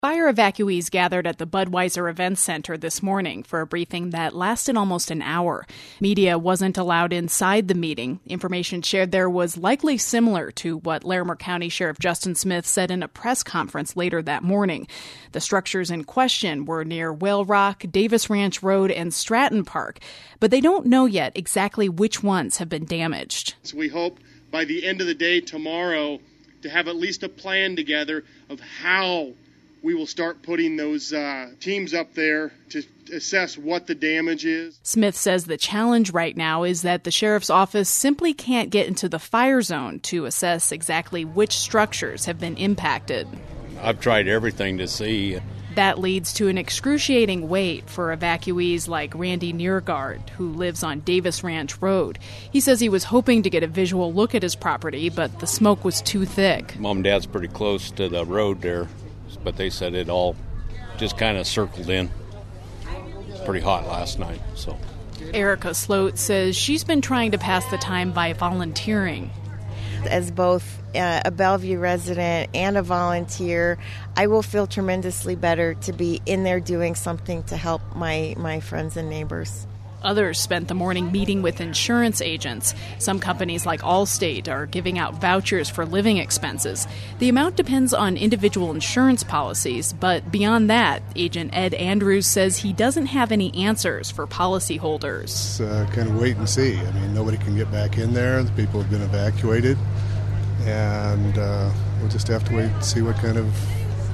Fire evacuees gathered at the Budweiser Events Center this morning for a briefing that lasted almost an hour. Media wasn't allowed inside the meeting. Information shared there was likely similar to what Larimer County Sheriff Justin Smith said in a press conference later that morning. The structures in question were near Whale Rock, Davis Ranch Road, and Stratton Park, but they don't know yet exactly which ones have been damaged. So we hope by the end of the day tomorrow to have at least a plan together of how we will start putting those teams up there to assess what the damage is. Smith says the challenge right now is that the sheriff's office simply can't get into the fire zone to assess exactly which structures have been impacted. I've tried everything to see. That leads to an excruciating wait for evacuees like Randy Niergaard, who lives on Davis Ranch Road. He says he was hoping to get a visual look at his property, but the smoke was too thick. Mom and Dad's pretty close to the road there, but they said it all just kind of circled in. It was pretty hot last night, so. Erica Sloat says she's been trying to pass the time by volunteering. As both a Bellevue resident and a volunteer, I will feel tremendously better to be in there doing something to help my friends and neighbors. Others spent the morning meeting with insurance agents. Some companies like Allstate are giving out vouchers for living expenses. The amount depends on individual insurance policies, but beyond that, Agent Ed Andrews says he doesn't have any answers for policyholders. It's kind of wait and see. I mean, nobody can get back in there. The people have been evacuated, and we'll just have to wait and see what kind of,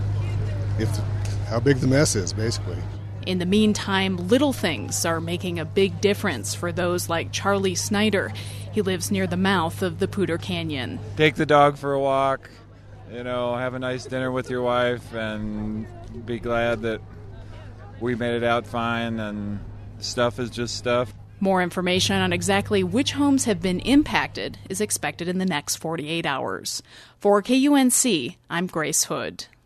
how big the mess is, basically. In the meantime, little things are making a big difference for those like Charlie Snyder. He lives near the mouth of the Poudre Canyon. Take the dog for a walk, have a nice dinner with your wife, and be glad that we made it out fine, and stuff is just stuff. More information on exactly which homes have been impacted is expected in the next 48 hours. For KUNC, I'm Grace Hood.